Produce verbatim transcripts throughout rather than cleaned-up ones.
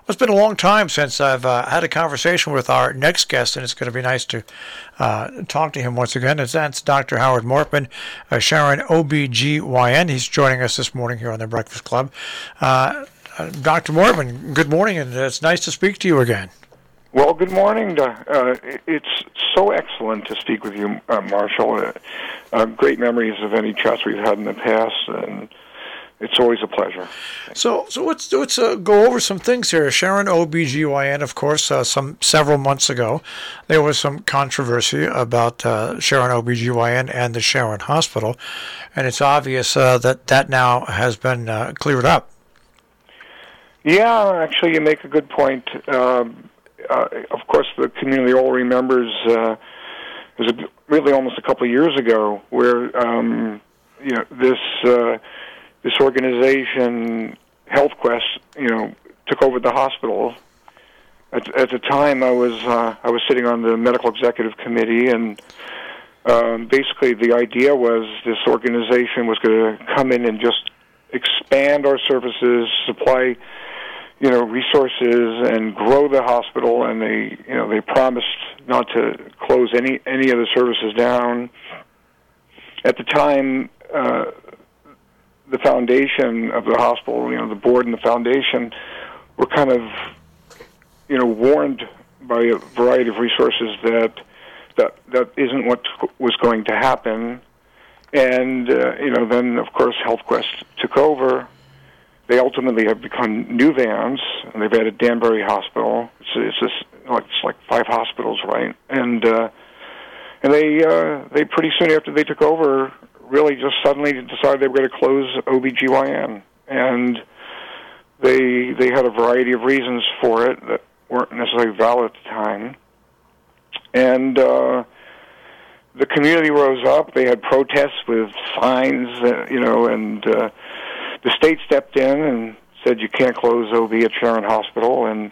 It's been a long time since I've uh, had a conversation with our next guest, and it's going to be nice to uh, talk to him once again. It's, that's Doctor Howard Mortman, uh, Sharon O B G Y N. He's joining us this morning here on the Breakfast Club. Uh, uh, Doctor Mortman, good morning, and it's nice to speak to you again. Well, good morning. Uh, it's so excellent to speak with you, uh, Marshall. Uh, uh, great memories of any chats we've had in the past, and it's always a pleasure. So, so let's let's uh, go over some things here. Sharon O B G Y N, of course, uh, some several months ago, there was some controversy about uh, Sharon O B G Y N and the Sharon Hospital, and it's obvious uh, that that now has been uh, cleared up. Yeah, actually, you make a good point. Uh, uh, of course, the community all remembers uh, it was a, really almost a couple of years ago where um, you know this. Uh, This organization, HealthQuest, you know, took over the hospital. At, at the time, I was uh, I was sitting on the medical executive committee, and um, basically the idea was this organization was going to come in and just expand our services, supply, you know, resources, and grow the hospital. And they, you know, they promised not to close any any of the services down. At the time. Uh, The foundation of the hospital, you know, the board and the foundation were kind of, you know, warned by a variety of resources that that that isn't what was going to happen. And, uh, you know, then, of course, HealthQuest took over. They ultimately have become Nuvance, and they've added Danbury Hospital. It's, it's just like it's like five hospitals, right? And uh, and they uh, they pretty soon after they took over, really just suddenly decided they were going to close O B G Y N, and they they had a variety of reasons for it that weren't necessarily valid at the time. And uh, the community rose up. They had protests with signs, uh, you know, and uh, the state stepped in and said you can't close O B at Sharon Hospital. And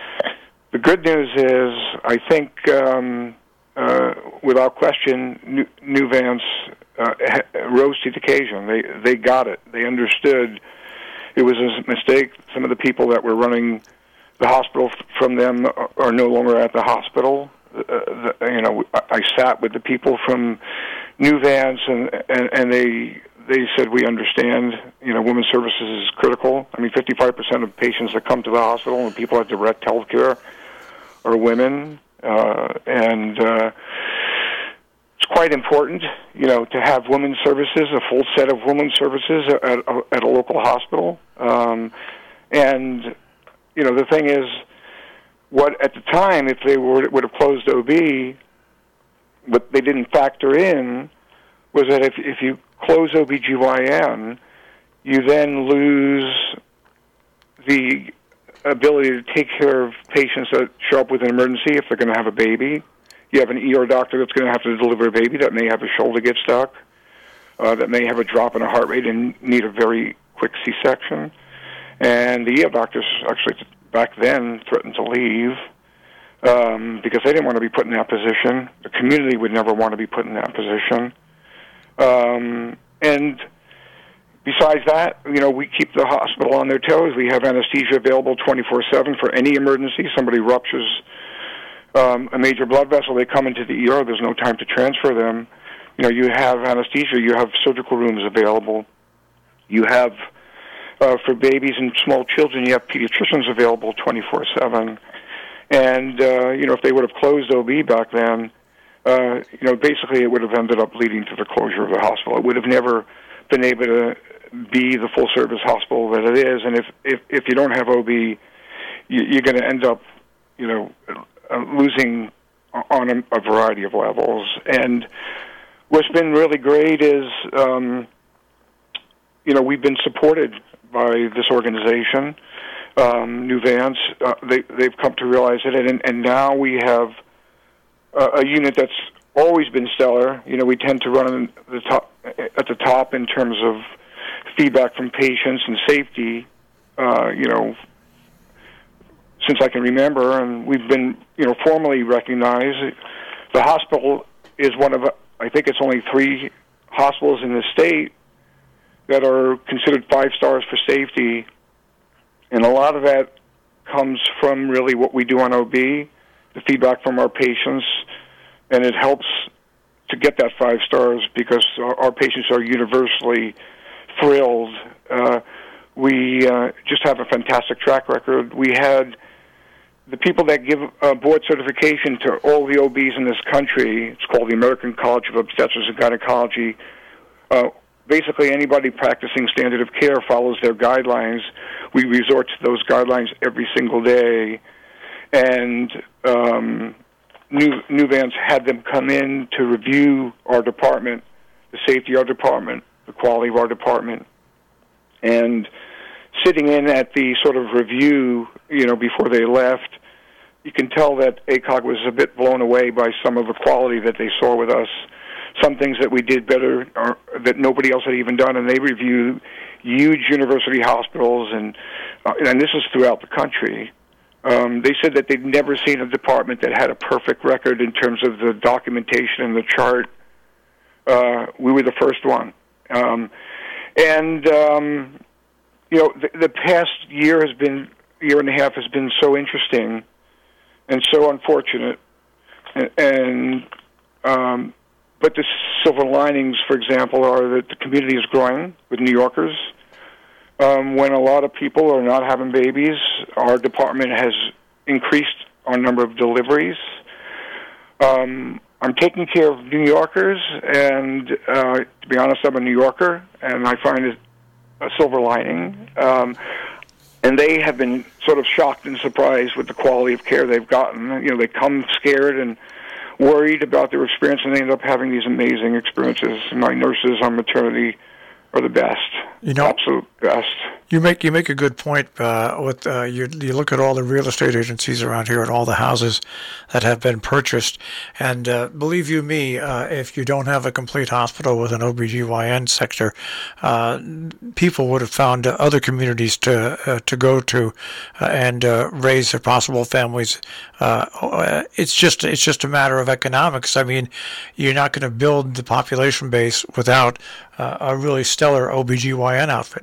the good news is, I think, um, uh, without question, New, Nuvance Uh, rose to the occasion. They they got it. They understood it was a mistake. Some of the people that were running the hospital f- from them are, are no longer at the hospital. Uh, the, you know, I, I sat with the people from Nuvance, and, and and they they said we understand. You know, women's services is critical. I mean, fifty-five percent of patients that come to the hospital and people at direct health care are women, uh, and. Uh, It's quite important, you know, to have women's services, a full set of women's services at, at a local hospital. Um, and, you know, the thing is, what at the time, if they were, would have closed O B, what they didn't factor in was that if, if you close O B G Y N, you then lose the ability to take care of patients that show up with an emergency if they're going to have a baby. You have an E R doctor that's going to have to deliver a baby that may have a shoulder get stuck, uh, that may have a drop in a heart rate and need a very quick C-section. And the E R doctors actually back then threatened to leave um, because they didn't want to be put in that position. The community would never want to be put in that position. Um, and besides that, you know, we keep the hospital on their toes. We have anesthesia available twenty-four seven for any emergency. Somebody ruptures Um, a major blood vessel, they come into the E R, there's no time to transfer them. You know, you have anesthesia, you have surgical rooms available. You have, uh, for babies and small children, you have pediatricians available twenty-four seven. And, uh, you know, if they would have closed O B back then, uh, you know, basically it would have ended up leading to the closure of the hospital. It would have never been able to be the full-service hospital that it is. And if, if, if you don't have O B, you, you're going to end up, you know, Uh, losing on a, a variety of levels. And what's been really great is, um, you know, we've been supported by this organization, um, Nuvance. Uh, they, they've come to realize it, and, and now we have uh, a unit that's always been stellar. You know, we tend to run the top, at the top in terms of feedback from patients and safety, uh, you know, since I can remember, and we've been, you know, formally recognized. The hospital is one of, I think it's only three hospitals in the state that are considered five stars for safety, and a lot of that comes from really what we do on O B, the feedback from our patients, and it helps to get that five stars because our, our patients are universally thrilled. Uh, we uh, just have a fantastic track record. We had the people that give uh, board certification to all the O Bs in this country. It's called the American College of Obstetrics and Gynecology. Uh, basically, anybody practicing standard of care follows their guidelines. We resort to those guidelines every single day. And um, New, Nuvance had them come in to review our department, the safety of our department, the quality of our department. And sitting in at the sort of review, you know, before they left, you can tell that A C O G was a bit blown away by some of the quality that they saw with us, some things that we did better or that nobody else had even done, and they review huge university hospitals, and uh, and this is throughout the country. Um, they said that they'd never seen a department that had a perfect record in terms of the documentation and the chart. Uh, we were the first one. Um, and... Um, You know, the, the past year has been, year and a half has been so interesting and so unfortunate. And, and um, but the silver linings, for example, are that the community is growing with New Yorkers. Um, when a lot of people are not having babies, our department has increased our number of deliveries. Um, I'm taking care of New Yorkers, and uh, to be honest, I'm a New Yorker, and I find it a silver lining, um, and they have been sort of shocked and surprised with the quality of care they've gotten. You know, they come scared and worried about their experience, and they end up having these amazing experiences. My nurses on maternity are the best, you know, absolute best. You make you make a good point. Uh, with uh, you, you look at all the real estate agencies around here and all the houses that have been purchased, and uh, believe you me, uh, if you don't have a complete hospital with an O B G Y N sector, uh, people would have found uh, other communities to uh, to go to uh, and uh, raise their possible families. Uh, it's just it's just a matter of economics. I mean, you're not going to build the population base without uh, a really stellar O B G Y N outfit.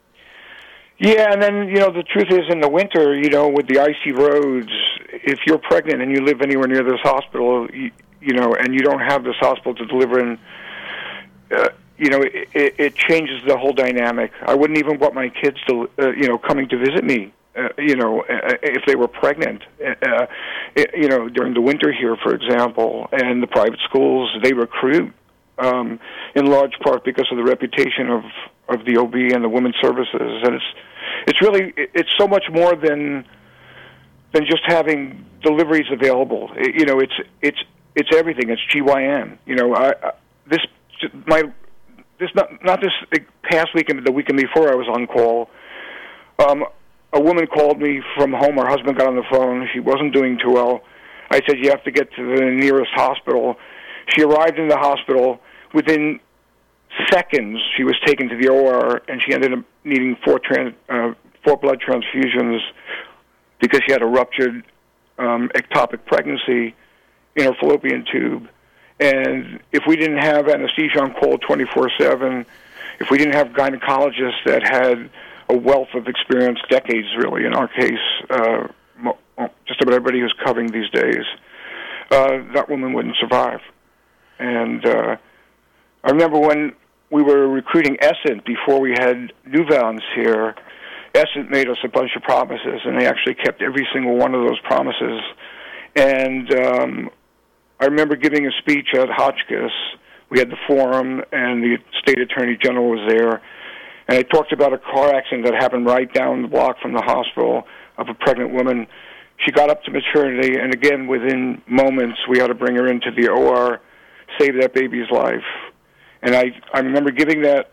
Yeah, and then, you know, the truth is in the winter, you know, with the icy roads, if you're pregnant and you live anywhere near this hospital, you, you know, and you don't have this hospital to deliver in, uh, you know, it, it changes the whole dynamic. I wouldn't even want my kids to, uh, you know, coming to visit me, uh, you know, uh, if they were pregnant, uh, you know, during the winter here, for example. And the private schools, they recruit um, in large part because of the reputation of, of the O B and the women's services. And it's, It's really, it's so much more than than just having deliveries available. It, you know, it's it's it's everything. It's G Y N. You know, I, I this my this not not this past weekend, the weekend before I was on call. Um, a woman called me from home. Her husband got on the phone. She wasn't doing too well. I said, "You have to get to the nearest hospital." She arrived in the hospital. Within seconds, she was taken to the O R, and she ended up needing four trans, uh, four blood transfusions because she had a ruptured um, ectopic pregnancy in her fallopian tube. And if we didn't have anesthesia on call twenty-four seven, if we didn't have gynecologists that had a wealth of experience, decades really in our case, uh, just about everybody who's covering these days, uh, that woman wouldn't survive. And uh, I remember when we were recruiting Essent before we had Nuvance here. Essent made us a bunch of promises, and they actually kept every single one of those promises. And um, I remember giving a speech at Hotchkiss. We had the forum, and the state attorney general was there. And I talked about a car accident that happened right down the block from the hospital of a pregnant woman. She got up to maternity, and again, within moments, we had to bring her into the O R, save that baby's life. And I, I remember giving that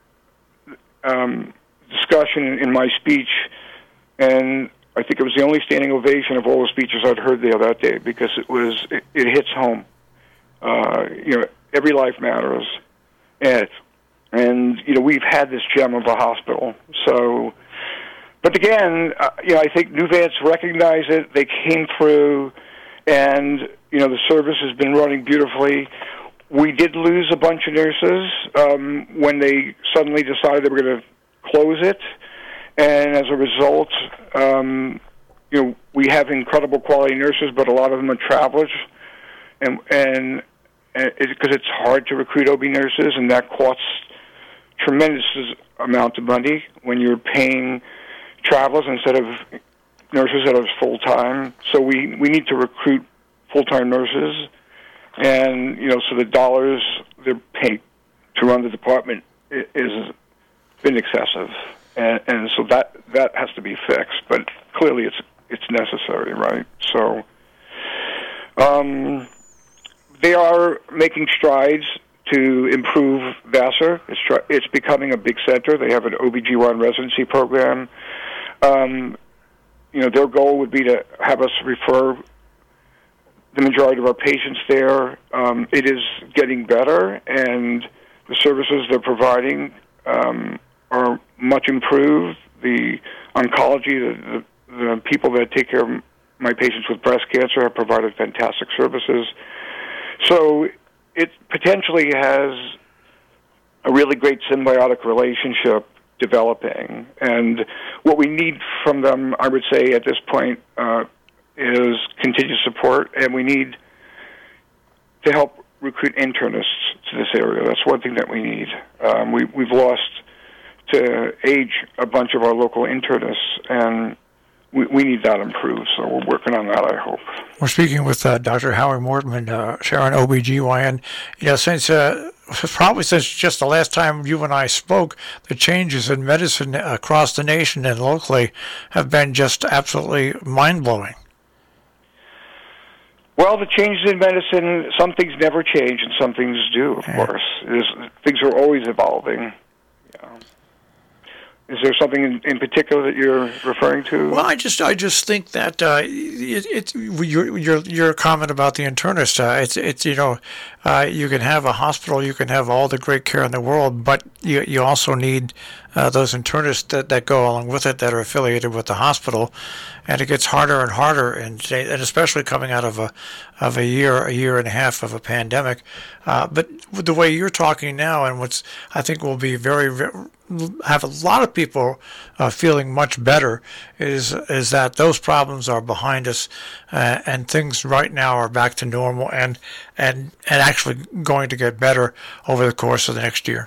um, discussion in my speech, and I think it was the only standing ovation of all the speeches I'd heard there that day because it was it, it hits home. Uh, you know, every life matters, and and you know we've had this gem of a hospital. So, but again, uh, you know, I think Nuvance recognized it. They came through, and you know the service has been running beautifully. We did lose a bunch of nurses um, when they suddenly decided they were going to close it, and as a result, um, you know, we have incredible quality nurses, but a lot of them are travelers, and and because it's hard to recruit O B nurses, and that costs tremendous amount of money when you're paying travelers instead of nurses that are full-time. So we, we need to recruit full-time nurses, and, you know, so the dollars they're paid to run the department is been excessive, and, and so that that has to be fixed. But clearly, it's it's necessary, right? So um, they are making strides to improve Vassar. It's try, it's becoming a big center. They have an O B G Y N residency program. Um, you know, their goal would be to have us refer the majority of our patients there. Um, it is getting better, and the services they're providing um, are much improved. The oncology, the, the, the people that take care of my patients with breast cancer have provided fantastic services. So it potentially has a really great symbiotic relationship developing. And what we need from them, I would say at this point, uh, is continued support, and we need to help recruit internists to this area. That's one thing that we need. Um, we, we've lost to age a bunch of our local internists, and we, we need that improved. So we're working on that, I hope. We're speaking with uh, Doctor Howard Mortman, uh, Sharon O B G Y N. You know, since uh, probably since just the last time you and I spoke, the changes in medicine across the nation and locally have been just absolutely mind-blowing. Well, the changes in medicine, some things never change and some things do, of yeah. course. There's, things are always evolving. Yeah. Is there something in, in particular that you're referring to? Well, I just I just think that uh, it, it's your your your comment about the internist. Uh, it's it's you know uh, you can have a hospital, you can have all the great care in the world, but you you also need uh, those internists that, that go along with it that are affiliated with the hospital, and it gets harder and harder, and and especially coming out of a of a year a year and a half of a pandemic. Uh, but with the way you're talking now, and what's I think will be very, very have a lot of people uh, feeling much better is is that those problems are behind us, uh, and things right now are back to normal, and and and actually going to get better over the course of the next year.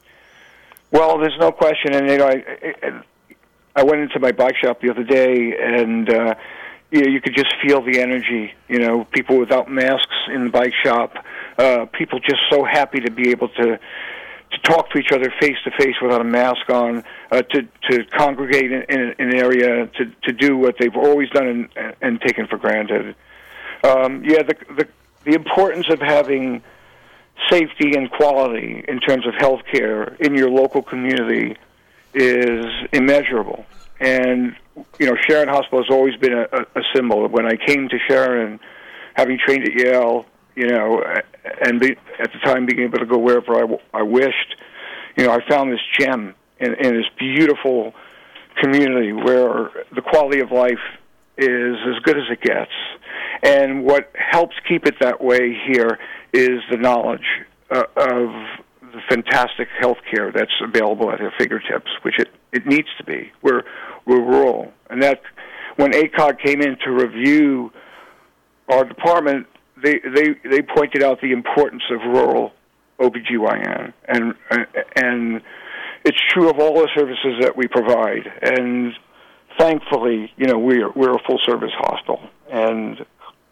Well, there's no question, and you know, I, I went into my bike shop the other day, and uh, you know, you could just feel the energy. You know, people without masks in the bike shop, uh, people just so happy to be able to. to talk to each other face to face without a mask on, uh, to to congregate in, in an area, to to do what they've always done and, and taken for granted. Um, yeah, the, the the importance of having safety and quality in terms of health care in your local community is immeasurable. And you know, Sharon Hospital has always been a, a symbol. When I came to Sharon, having trained at Yale, you know, and be, at the time being able to go wherever I, I wished, you know, I found this gem in, in this beautiful community where the quality of life is as good as it gets. And what helps keep it that way here is the knowledge uh, of the fantastic health care that's available at their fingertips, which it, it needs to be. We're, we're rural. And that when A C O G came in to review our department, They, they they pointed out the importance of rural O B G Y N, and and it's true of all the services that we provide. And thankfully, you know, we're we're a full service hospital, and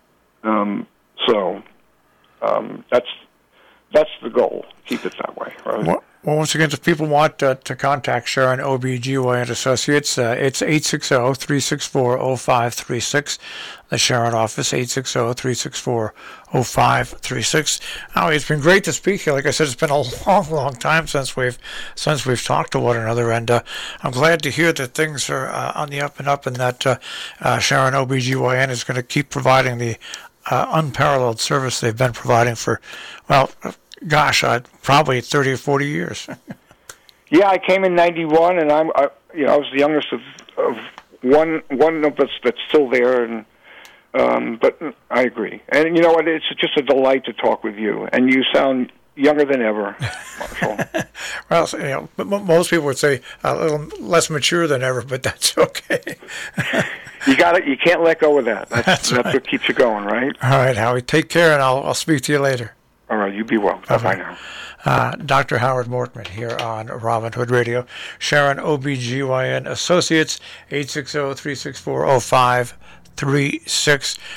um, so um, that's that's the goal. Keep it that way, right? Well, well once again, if people want uh, to contact Sharon O B G Y N Associates, uh, it's eight six zero, three six four, zero five three six. The Sharon office, eight six zero, three six four, zero five three six. Oh, it's been great to speak here. Like I said, it's been a long, long time since we've since we've talked to one another, and uh, I'm glad to hear that things are uh, on the up and up, and that uh, uh, Sharon O B G Y N is going to keep providing the uh, unparalleled service they've been providing for, well, gosh, uh, probably thirty or forty years. Yeah, I came in ninety-one, and I'm, I, you know, I was the youngest of, of one one of us that's still there, and. Um, but I agree. And you know what? It's just a delight to talk with you. And you sound younger than ever, Marshall. Well, you know, most people would say a little less mature than ever, but that's okay. you got it. You can't let go of that. That's, That's that's right. what keeps you going, right? All right, Howie. Take care, and I'll I'll speak to you later. All right. You be well. Bye bye now. Uh, Doctor Howard Mortman here on Robin Hood Radio. Sharon O B G Y N Associates, eight six zero, three six four, zero five three six.